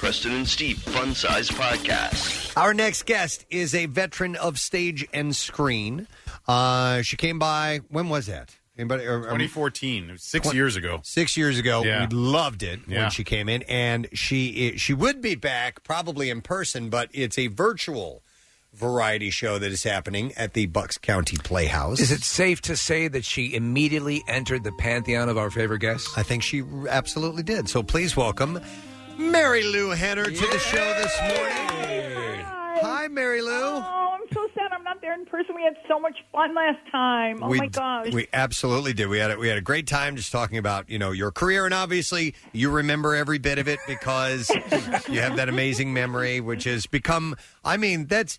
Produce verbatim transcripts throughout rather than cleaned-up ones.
Preston and Steve Fun Size Podcast. Our next guest is a veteran of stage and screen. Uh, she came by, when was that? Anybody? Or, twenty fourteen, six tw- years ago. Six years ago. Yeah. We loved it Yeah. when she came in. And she she would be back probably in person, but it's a virtual variety show that is happening at the Bucks County Playhouse. Is it safe to say that she immediately entered the pantheon of our favorite guests? I think she absolutely did. So please welcome Mary Lou Henner to the show this morning. Hi. Hi, Mary Lou. Oh, I'm so sad I'm not there in person. We had so much fun last time. Oh, we, my gosh. We absolutely did. We had a, we had a great time just talking about, you know, your career, and obviously you remember every bit of it because you have that amazing memory, which has become, I mean, that's...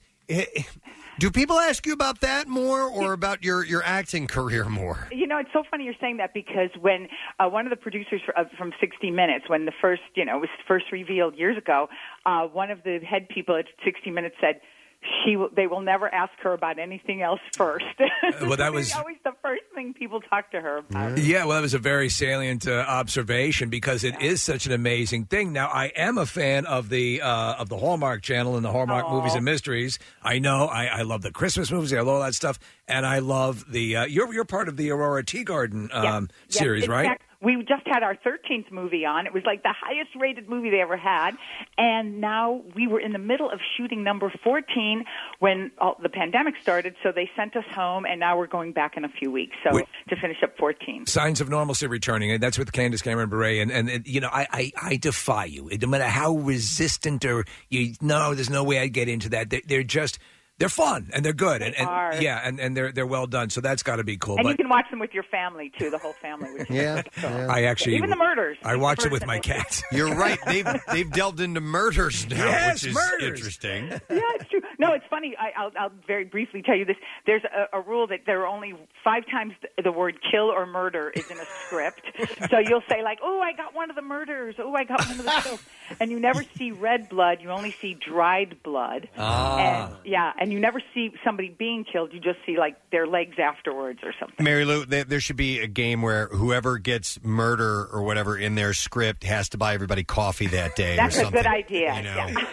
Do people ask you about that more or about your, your acting career more? You know, it's so funny you're saying that because when uh, one of the producers for, uh, from sixty minutes, when the first, you know, was first revealed years ago, uh, one of the head people at sixty minutes said, She will, they will never ask her about anything else first. Well, that was always the first thing people talk to her about. Yeah, well, that was a very salient uh, observation because it yeah. is such an amazing thing. Now, I am a fan of the uh, of the Hallmark Channel and the Hallmark Aww. movies and mysteries. I know I, I love the Christmas movies. I love all that stuff, and I love the. Uh, you're you're part of the Aurora Teagarden um, yes. series, yes, right? Exactly. We just had our thirteenth movie on. It was like the highest-rated movie they ever had. And now we were in the middle of shooting number fourteen when all, the pandemic started, so they sent us home, and now we're going back in a few weeks so Wait. to finish up fourteen. Signs of Normalcy returning, and that's with Candace Cameron Bure. And, and, and you know, I, I, I defy you. No matter how resistant or you no, there's no way I'd get into that. They're, they're just... They're fun and they're good, They and, and are. yeah, and, and they're they're well done. So that's got to be cool. And but you can watch them with your family too, the whole family. Which Yeah, so, yeah. I actually even the murders. I watch it with Murders my and cat. You're right. They've they've delved into murders now, Yes, which is murders. interesting. Yeah, it's true. No, it's funny. I, I'll, I'll very briefly tell you this. There's a, a rule that there are only five times the, the word kill or murder is in a script. So you'll say, like, oh, I got one of the murders. Oh, I got one of the kills. And you never see red blood. You only see dried blood. Ah. And, yeah, and you never see somebody being killed. You just see, like, their legs afterwards or something. Mary Lou, there, there should be a game where whoever gets murder or whatever in their script has to buy everybody coffee that day. That's or a something, good idea. You know? Yeah.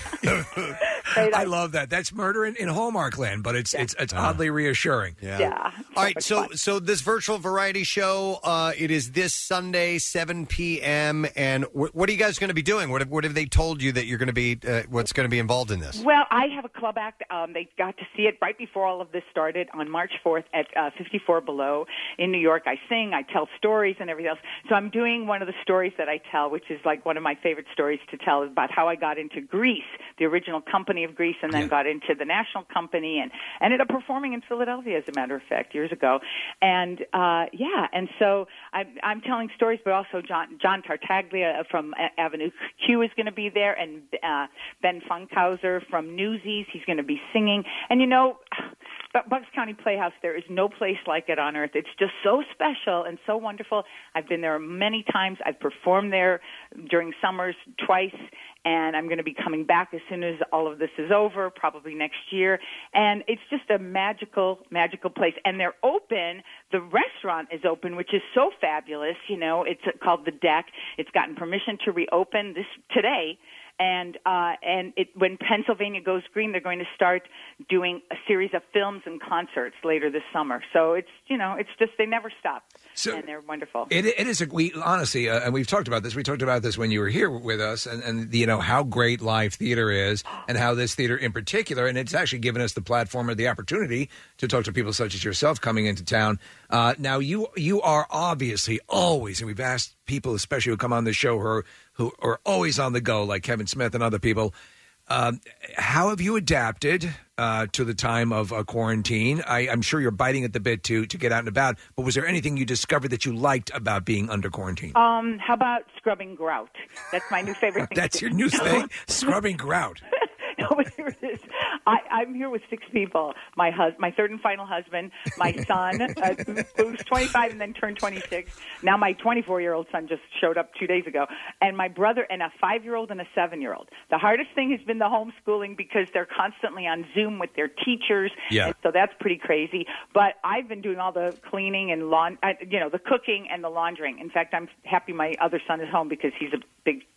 I love that. That's murder in, in Hallmark land, but it's Yeah. it's it's oddly reassuring. Yeah. Yeah. All right. much So fun. so this virtual variety show, uh, it is this Sunday, seven p.m. And wh- what are you guys going to be doing? What have, what have they told you that you're going to be? Uh, what's going to be involved in this? Well, I have a club act. Um, they got to see it right before all of this started on March fourth at uh, fifty-four Below in New York. I sing, I tell stories and everything else. So I'm doing one of the stories that I tell, which is like one of my favorite stories to tell, about how I got into Grease, the original company of Grease, and then Yeah. got into the national company and ended up performing in Philadelphia, as a matter of fact, years ago. And, uh, yeah, and so I'm, I'm telling stories, but also John, John Tartaglia from A- Avenue Q is going to be there, and uh, Ben Funkhauser from Newsies. He's going to be singing. And, you know, but Bucks County Playhouse, there is no place like it on earth. It's just so special and so wonderful. I've been there many times. I've performed there during summers twice, and I'm going to be coming back as soon as all of this is over, probably next year. And it's just a magical, magical place. And they're open. The restaurant is open, which is so fabulous. You know, it's called The Deck. It's gotten permission to reopen this today. And uh, and it, when Pennsylvania goes green, they're going to start doing a series of films and concerts later this summer. So it's, you know, it's just, they never stop. So and they're wonderful. It, it is a, we honestly, uh, and we've talked about this. We talked about this when you were here with us, and, and you know how great live theater is, and how this theater in particular, and it's actually given us the platform or the opportunity to talk to people such as yourself coming into town. Uh, now you you are obviously always, and we've asked people, especially who come on the show, who are, who are always on the go, like Kevin Smith and other people. Um, how have you adapted uh, to the time of uh, quarantine? I, I'm sure you're biting at the bit to to get out and about, but was there anything you discovered that you liked about being under quarantine? Um, how about scrubbing grout? That's my new favorite thing. That's to your do. new thing? Scrubbing grout. No, but here it is. I, I'm here with six people. My hus- my third and final husband, my son, uh, who's twenty-five and then turned twenty-six. Now my twenty-four-year-old son just showed up two days ago. And my brother and a five-year-old and a seven-year-old. The hardest thing has been the homeschooling because they're constantly on Zoom with their teachers. Yeah. And so that's pretty crazy. But I've been doing all the cleaning and lawn, uh, you know, the cooking and the laundering. In fact, I'm happy my other son is home because he's a big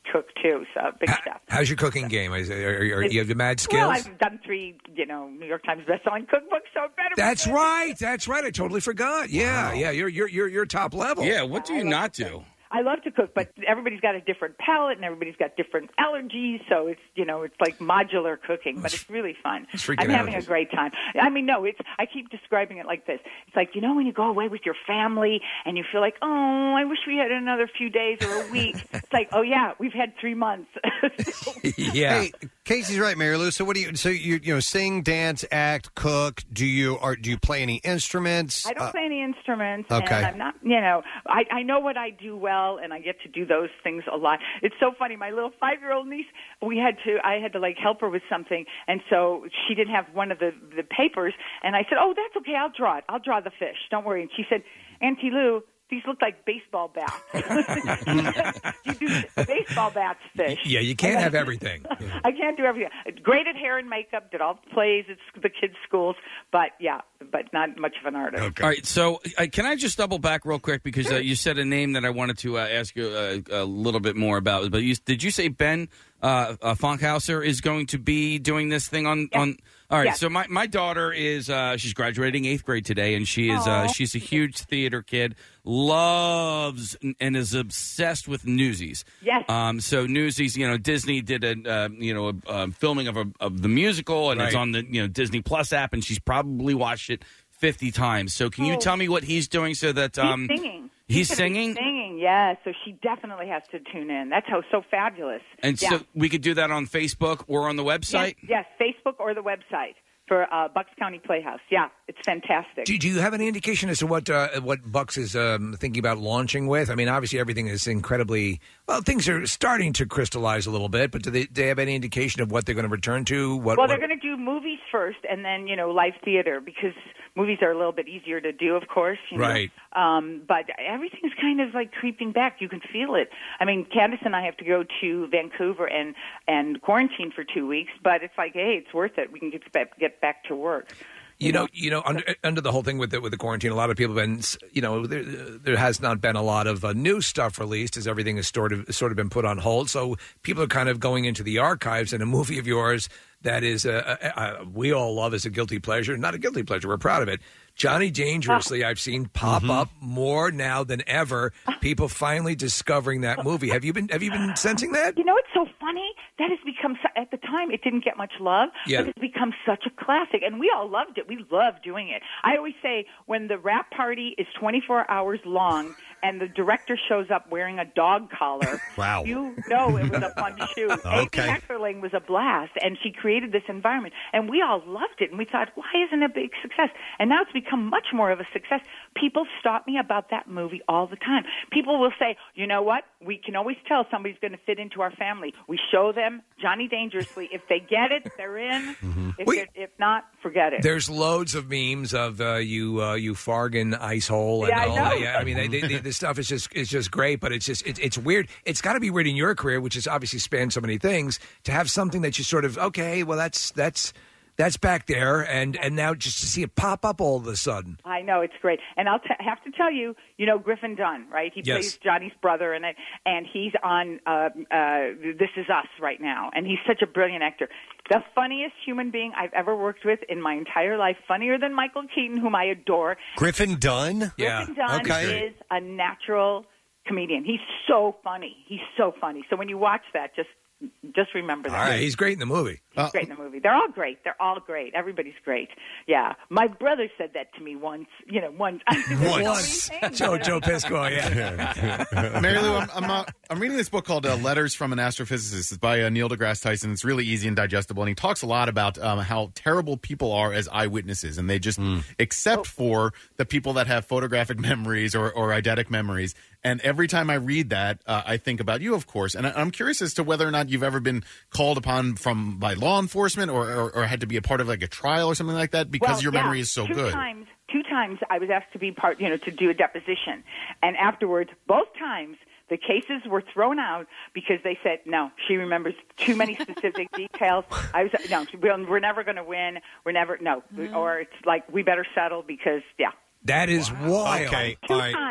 cook too, so big chef. How's your cooking game? Is, are, are, are you have mad skills? Well, I've done three, you know, New York Times bestselling cookbooks, so it better. That's right. That's right. I totally forgot. Yeah, wow. yeah. You're you're you're you're top level. Yeah. What do you not do? I love to cook, but everybody's got a different palate and everybody's got different allergies, so it's, you know, it's like modular cooking, but it's really fun. It's freaking I'm having out. a great time. I mean, no, it's, I keep describing it like this. It's like, you know, when you go away with your family and you feel like, oh, I wish we had another few days or a week. It's like, oh yeah, we've had three months. Yeah. Hey, Casey's right, Mary Lou. So what do you? So you you know, sing, dance, act, cook. Do you or do you play any instruments? I don't Uh, play any instruments, okay. and I'm not, you know, I, I know what I do well, and I get to do those things a lot. It's so funny. My little five-year-old niece, we had to, I had to like help her with something, and so she didn't have one of the the papers, and I said, oh, that's okay, I'll draw it. I'll draw the fish. Don't worry. And she said, Auntie Lou, these look like baseball bats. You do baseball bats, fish. Yeah, you can't have everything. I can't do everything. Great at hair and makeup, did all the plays at the kids' schools, but yeah, but not much of an artist. All right, so uh, can I just double back real quick because uh, you said a name that I wanted to uh, ask you uh, a little bit more about. But you, did you say Ben uh, uh, Funkhauser is going to be doing this thing on? Yes. on all right, Yes. so my, my daughter is uh, she's graduating eighth grade today, and she is uh, Aw. she's a huge theater kid, loves and is obsessed with Newsies. Yes. Um, so Newsies, you know, Disney did a uh, you know a, a filming of a, of the musical, and it's Right. on the you know Disney Plus app, and she's probably watched it fifty times. So can you Oh. tell me what he's doing so that um, He's singing. he's gonna be singing? Singing, yeah. So she definitely has to tune in. That's how so fabulous. And yeah. so we could do that on Facebook or on the website? Yes, yes, Facebook or the website for uh, Bucks County Playhouse. Yeah, it's fantastic. Do, do you have any indication as to what uh, what Bucks is um, thinking about launching with? I mean, obviously everything is incredibly well. Things are starting to crystallize a little bit, but do they, do they have any indication of what they're going to return to? What, well, what- they're going to do movies first, and then you know live theater because movies are a little bit easier to do, of course. You know? Right. Um, but everything's kind of like creeping back. You can feel it. I mean, Candace and I have to go to Vancouver and and quarantine for two weeks, but it's like, hey, it's worth it. We can get back, get back to work. You know, you know, under, under the whole thing with the, with the quarantine, a lot of people have been, you know, there, there has not been a lot of uh, new stuff released as everything has sort of sort of been put on hold. So people are kind of going into the archives, and a movie of yours that is uh, uh, uh, we all love as a guilty pleasure, not a guilty pleasure, we're proud of it. Johnny Dangerously, I've seen pop up more now than ever. People finally discovering that movie. Have you been Have you been sensing that? You know, it's so funny. That has become, su- at the time, it didn't get much love, Yeah. but it's become such a classic, and we all loved it. We love doing it. I always say, when the rap party is twenty-four hours long and the director shows up wearing a dog collar, Wow. you know it was a fun shoot. Okay. Amy Heckerling was a blast, and she created this environment, and we all loved it, and we thought, why isn't it a big success? And now it's become much more of a success. People stop me about that movie all the time. People will say, you know what? We can always tell somebody's going to fit into our family. We show them Johnny Dangerously. If they get it, they're in. If, Wait. it, if not, forget it. There's loads of memes of uh, you, uh, you Fargan ice hole and Yeah, I all know. that. Yeah, I mean, they, they, they, this stuff is just is just great, but it's just it, it's weird. It's got to be weird in your career, which has obviously spanned so many things, to have something that you sort of okay, well, that's that's that's back there, and and now just to see it pop up all of a sudden. I know, it's great. And I'll t- have to tell you, you know Griffin Dunn, right? He Yes. plays Johnny's brother in it, and he's on uh, uh, This Is Us right now, and he's such a brilliant actor. The funniest human being I've ever worked with in my entire life, funnier than Michael Keaton, whom I adore. Griffin Dunn. Yeah. Griffin Dunn Okay. is a natural comedian. He's so funny. He's so funny. So when you watch that, just just remember that. All right, he's great in the movie. He's great in the movie. They're all great. They're all great. Everybody's great. Yeah. My brother said that to me once. You know, once. Once. Joe Joe Pisco, yeah. Mary Lou, I'm I'm, uh, I'm reading this book called uh, Letters from an Astrophysicist. It's by uh, Neil deGrasse Tyson. It's really easy and digestible, and he talks a lot about um, how terrible people are as eyewitnesses, and they just, except for the people that have photographic memories or, or eidetic memories. And every time I read that, uh, I think about you, of course. And I, I'm curious as to whether or not you've ever been called upon from by law enforcement or, or, or had to be a part of like a trial or something like that because Well, your yeah, memory is so two good. Times, two times I was asked to be part, you know, to do a deposition. And afterwards, both times, the cases were thrown out because they said, no, she remembers too many specific details. I was, no, we're we're never going to win. We're never, no. Or it's like, we better settle because, yeah. That is wild. Okay. Two All right. times.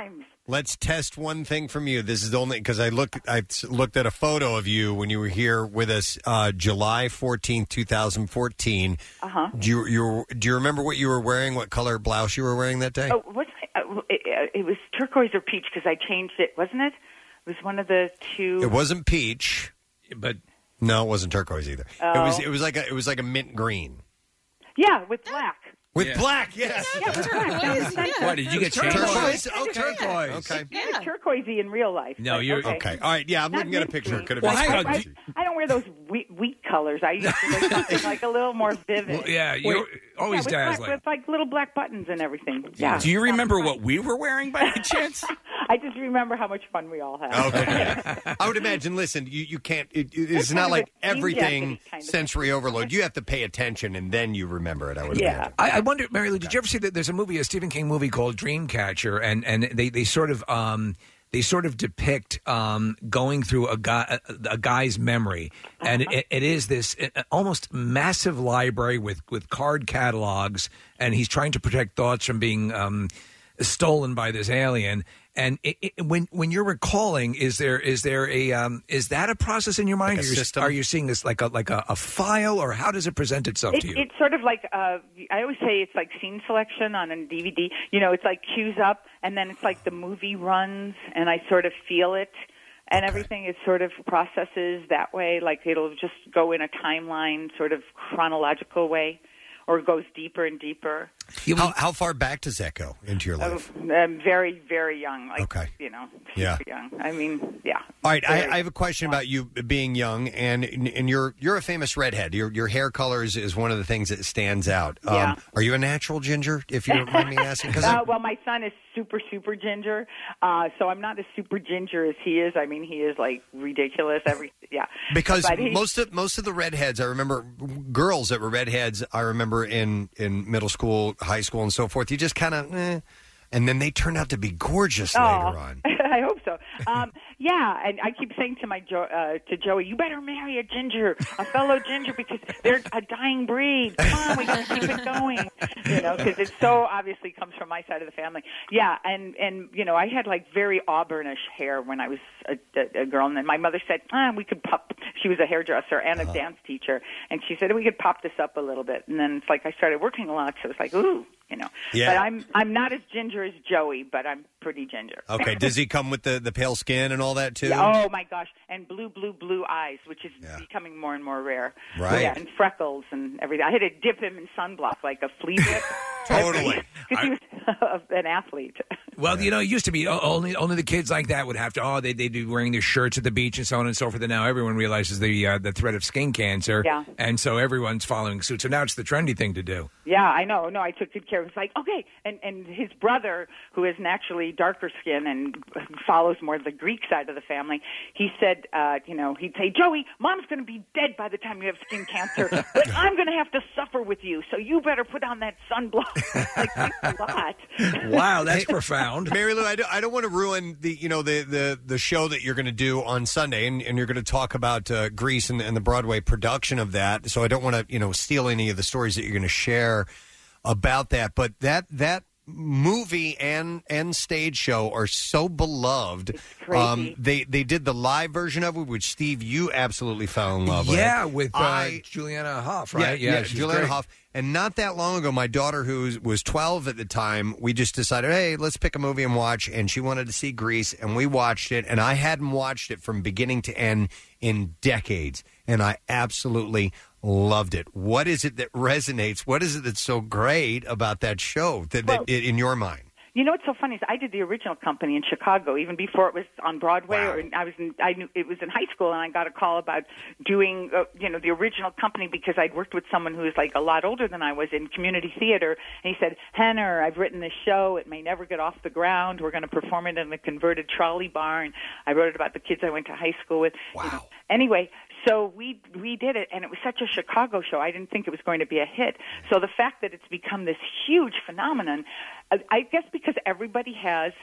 Let's test one thing from you. This is the only because I looked I looked at a photo of you when you were here with us, uh, July fourteenth, two thousand fourteen. Uh huh. Do you, you do you remember what you were wearing? What color blouse you were wearing that day? Oh, what? Uh, it, it was turquoise or peach because I changed it, wasn't it? It was one of the two. It wasn't peach, but no, it wasn't turquoise either. Oh. It was it was like a it was like a mint green Yeah, with black. with Yeah. black. Yes. Yeah, with black. Down the center. What, did you get changed? Turquoise. Yeah. Okay. Turquoise. Okay. It was turquoisey in real life. No, but you're- Okay. All right. Yeah, I'm Not looking at a mint picture. green. Could have Well, been. hang on. I, I don't wear those wheat, wheat colors. I used to wear something like a little more vivid. Well, yeah, you're always yeah, with, dazzling. black, with like little black buttons and everything. Yeah. Do you remember what we were wearing by any chance? I just remember how much fun we all had. Okay. I would imagine. Listen, you, you can't. It, it- it's That's not kind of like a team everything jacket kind of sensory overload. You have to pay attention and then you remember it. I would Yeah. imagine. I, I wonder, Mary Lou, did you ever see that? There's a movie, a Stephen King movie called Dreamcatcher, and and they, they sort of um they sort of depict um going through a guy a, a guy's memory, and it, it is this uh, almost massive library with with card catalogs, and he's trying to protect thoughts from being um stolen by this alien. And it, it, when when you're recalling, is there is there a um, is that a process in your mind? Like a Are you- system? Are you seeing this like a like a, a file, or how does it present itself It, to you? it's sort of like uh, I always say it's like scene selection on a D V D. You know, it's like cues up, and then it's like the movie runs, and I sort of feel it, and Okay. everything is sort of processes that way. Like it'll just go in a timeline, sort of chronological way, or it goes deeper and deeper. How, how far back does that go into your life? I'm very, very young. Like, Okay. you know, Yeah. super young. I mean, yeah. All right, I, Very I have a question about you being young, and and you're you're a famous redhead. Your your hair color is, is one of the things that stands out. Um, Yeah. Are you a natural ginger? If you don't mind me asking, 'Cause Uh, I- well, my son is super, super ginger, uh, so I'm not as super ginger as he is. I mean, he is like ridiculous. Every yeah, because But he- most of most of the redheads, I remember girls that were redheads. I remember in in middle school, high school, and so forth. You just kind of, eh, and then they turned out to be gorgeous Oh, later on. I hope so. Um, yeah, and I keep saying to my jo- uh, to Joey, you better marry a ginger, a fellow ginger, because they're a dying breed. Come on, we got to keep it going. You know, because it so obviously comes from my side of the family. Yeah, and and you know, I had like very auburnish hair when I was a, a, a girl, and then my mother said, ah, we could pop. She was a hairdresser and a Uh-huh. dance teacher, and she said we could pop this up a little bit. And then it's like I started working a lot, so it was like, ooh, you know. Yeah. But I'm I'm not as ginger as Joey, but I'm pretty ginger. Okay, does he come with the, the pale skin and all that too? Yeah, oh my gosh, and blue, blue, blue eyes, which is Yeah. becoming more and more rare. Right. Yeah, and freckles and everything. I had to dip him in sunblock like a flea dip. Totally. Because he was an athlete. Well, you know, it used to be o- only only the kids like that would have to. Oh, they they'd be wearing their shirts at the beach and so on and so forth. And now everyone realizes the uh, the threat of skin cancer. Yeah. And so everyone's following suit. So now it's the trendy thing to do. Yeah, I know. No, I took good care of him. It's like, okay. And and his brother, who is naturally darker skin and follows more the Greek side of the family, he said, uh, you know, he'd say, Joey, Mom's going to be dead by the time you have skin cancer, but I'm going to have to suffer with you, so you better put on that sunblock. Like, thanks a lot. Wow, that's profound. Mary Lou, I don't, I don't want to ruin the you know the, the, the show that you're going to do on Sunday, and, and you're going to talk about uh, Grease and, and the Broadway production of that. So I don't want to you know steal any of the stories that you're going to share about that. But that that movie and and stage show are so beloved. Um, crazy. they they did the live version of it, which Steve, you absolutely fell in love with. Yeah, with uh, I- Juliana Hough, right? Yeah, yeah, she's Juliana great. Hough. And not that long ago, my daughter, who was- was twelve at the time, we just decided, hey, let's pick a movie and watch. And she wanted to see Grease, and we watched it. And I hadn't watched it from beginning to end in decades, and I absolutely loved it. What is it that resonates? What is it that's so great about that show that, that Well- in your mind? You know what's so funny is I did the original company in Chicago even before it was on Broadway. Wow. Or I was in, I knew it was in high school, and I got a call about doing uh, you know the original company because I'd worked with someone who was like a lot older than I was in community theater, and he said, "Henner, I've written this show. It may never get off the ground. We're going to perform it in a converted trolley barn." I wrote it about the kids I went to high school with. Wow. You know. Anyway, so we we did it, and it was such a Chicago show. I didn't think it was going to be a hit. So the fact that it's become this huge phenomenon, I I guess because everybody has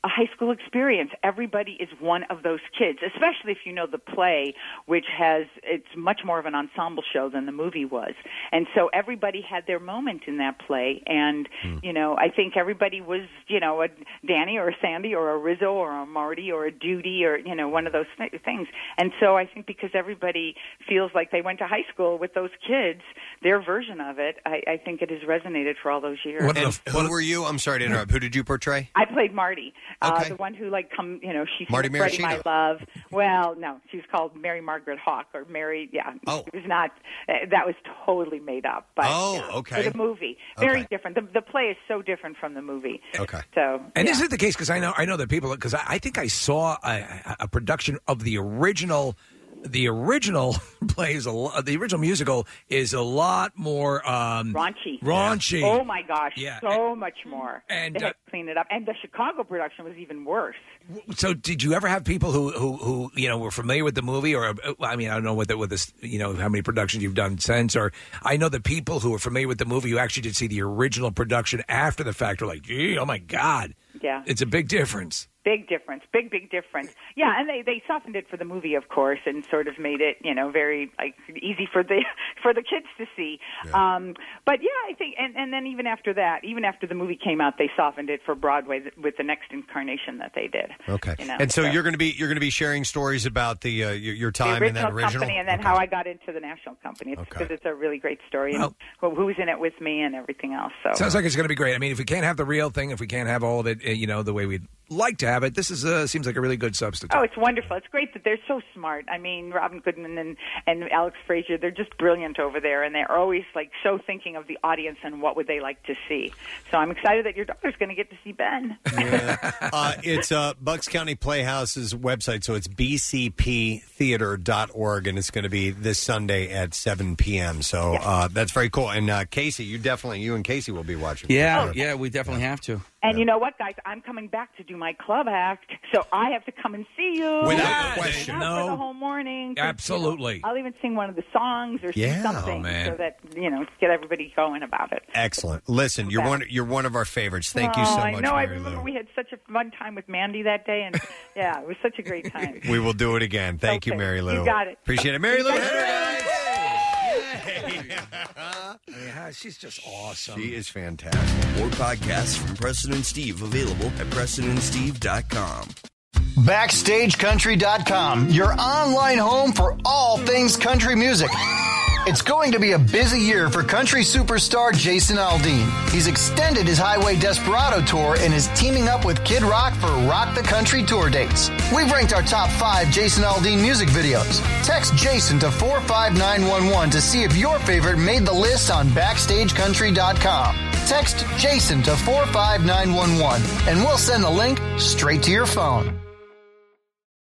a high school experience. Everybody is one of those kids, especially if you know the play, which has, it's much more of an ensemble show than the movie was. And so everybody had their moment in that play. And, hmm. you know, I think everybody was, you know, a Danny or a Sandy or a Rizzo or a Marty or a Judy or, you know, one of those th- things. And so I think because everybody feels like they went to high school with those kids, their version of it, I, I think it has resonated for all those years. And who were you? I'm sorry to interrupt. Who did you portray? I played Marty, okay. uh, the one who, like, come, you know, she's Marty spreading Maraschino. my love. Well, no, she was called Mary Margaret Hawk or Mary, yeah. Oh. It was not, uh, that was totally made up. But, oh, yeah, okay. For the movie. Very okay. different. The, the play is so different from the movie. Okay. So, and yeah. is it the case, because I know, I know that people, because I, I think I saw a, a production of the original The original play is a lo- the original musical is a lot more um, raunchy. Raunchy. Oh my gosh, yeah. so much more. And they had uh, to clean it up. And the Chicago production was even worse. So, did you ever have people who, who, who you know were familiar with the movie, or I mean, I don't know what the, what this you know how many productions you've done since, or I know that people who were familiar with the movie who actually did see the original production after the fact were like, gee, oh my God, yeah, it's a big difference. Big difference, big, big difference. Yeah, and they, they softened it for the movie, of course, and sort of made it, you know, very like easy for the for the kids to see. Yeah. Um, but yeah, I think, and, and then even after that, even after the movie came out, they softened it for Broadway with the next incarnation that they did. Okay, you know, and so, so you're going to be you're going to be sharing stories about the uh, your, your time the in that original company, and then okay. how I got into the national company. It's okay. because it's a really great story, and well, who was in it with me, and everything else. So sounds like it's going to be great. I mean, if we can't have the real thing, if we can't have all of it, you know, the way we'd like to have it, this is uh, seems like a really good substitute. Oh, it's wonderful. It's great that they're so smart. I mean, Robin Goodman and, and Alex Frazier, they're just brilliant over there, and they're always, like, so thinking of the audience and what would they like to see. So I'm excited that your daughter's going to get to see Ben. Yeah. uh, it's uh, Bucks County Playhouse's website, so it's b c p theater dot org, and it's going to be this Sunday at seven p.m. So yes. uh, that's very cool. And uh, Casey, you definitely, you and Casey will be watching. Yeah, oh, yeah, we definitely yeah. have to. And yeah. you know what, guys? I'm coming back to do my club act, so I have to come and see you. Without yeah. question. Not No. for the whole morning. Absolutely. You know, I'll even sing one of the songs or yeah. sing something oh, man. so that, you know, get everybody going about it. Excellent. Listen, you're one you're one of our favorites. Thank oh, you so much, I know. Mary I remember Lou. we had such a fun time with Mandy that day, and yeah, it was such a great time. We will do it again. Thank okay. you, Mary Lou. You got it. Appreciate it. Mary Lou Henner, guys. Yeah, she's just awesome. She is fantastic. More podcasts from Preston and Steve available at preston and steve dot com. backstage country dot com, your online home for all things country music. It's going to be a busy year for country superstar Jason Aldean. He's extended his Highway Desperado tour and is teaming up with Kid Rock for Rock the Country tour dates. We've ranked our top five Jason Aldean music videos. Text Jason to four five nine one one to see if your favorite made the list on backstage country dot com. Text Jason to four five nine one one and we'll send the link straight to your phone.